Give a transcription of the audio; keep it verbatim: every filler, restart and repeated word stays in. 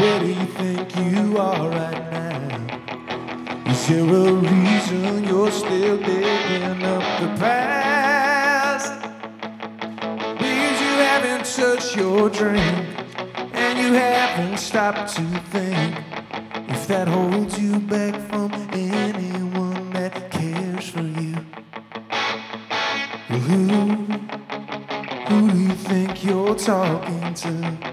Where do you think you are right now? Is there a reason you're still digging up the past? Means you haven't touched your drink, and you haven't stopped to think if that holds you back from anyone that cares for you. Well, who, who do you think you're talking to?